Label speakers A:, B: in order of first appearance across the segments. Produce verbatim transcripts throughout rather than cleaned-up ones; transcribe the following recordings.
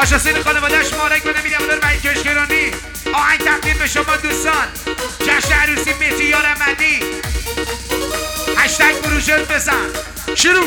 A: حاج حسین خانواده‌اش مارک بده میدم دار و این کشکرانی. آهنگ تقدیم به شما دوستان. جشن عروسی مهدی یارمندی. هشتگ بروژر بزن. شروع.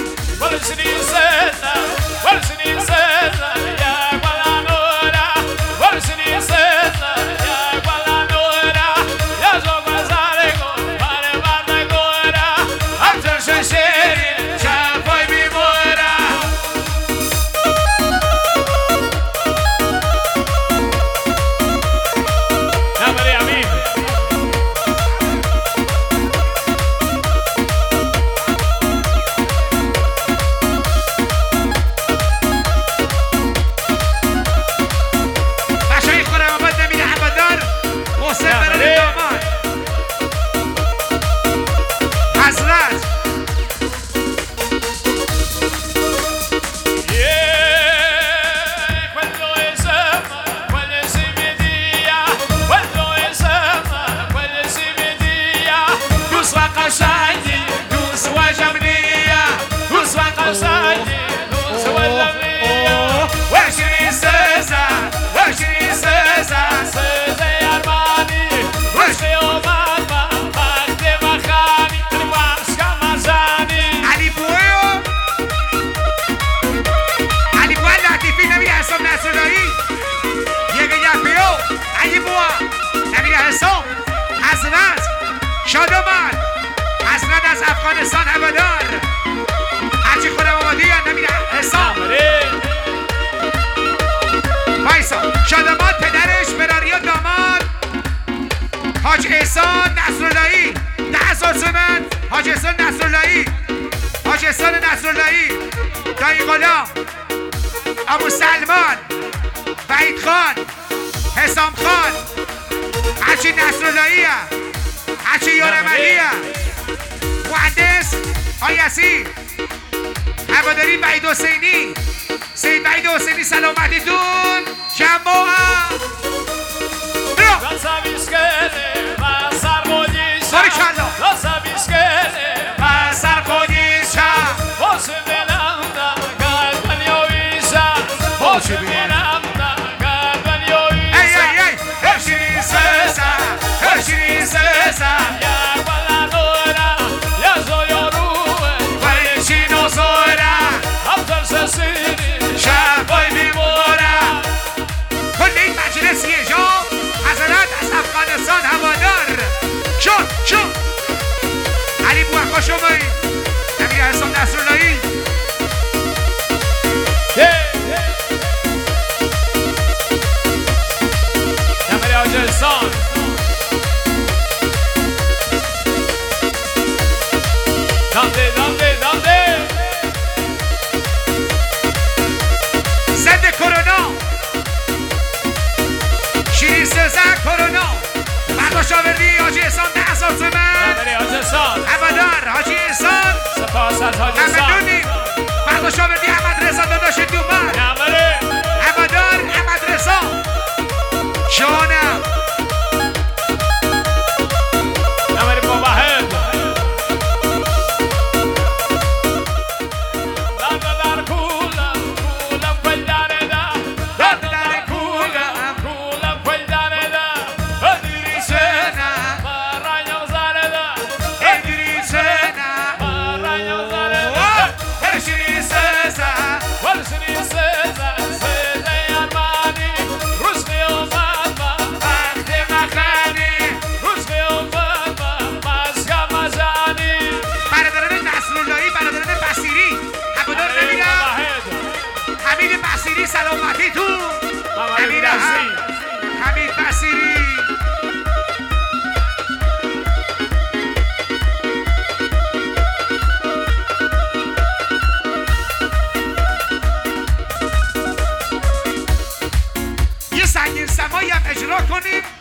A: شادمان حسنت از افغانستان هوادار هرچی خودم آماده یا نمیره حسام وایسا شادمان پدرش براری و داماد حاج احسان نصراللهی ده اساس من حاج احسان نصراللهی حاج احسان نصراللهی دایی غلام ابو سلمان وحید خان حسام خان هرچی نصراللهیه هرچی یارملیه مهندس آیسی هواداری وحید حسینی سید وحید حسینی سلامتیتون جماعه باریکالله افغانستان هوادار شد شد علی بوحقا شمایی امیر حسام نصراللهی امیر حاج احسان دامده دامده دامده زد کرونا شیرین سزن کرونا برداشت آوردی حاجی احسان ده اساس من هوادار حاجی احسان
B: سپاس از حاجی احسان
A: برداشت آوردی احمد رضا داداش دومن هوادار احمد رضا جانم
B: نمری با واحد در کولم کولم پل داره دا در در کولم کولم پل داره دا ادریسنا مارانو زاره دا
A: ادریسنا
B: مارانو زاره دا هرشی سزا ورشی سزا سزا یارمانی روزی اومد
A: وقت مخانی
B: روزی اومد مازگا مزانی
A: برادران نصراللهی برادران بصیری هوادار نمیرم حمید بصیری سلامتی تو
B: حمید بصیری
A: حمید بصیری یه سنگین سمایی هم اجرا کنیم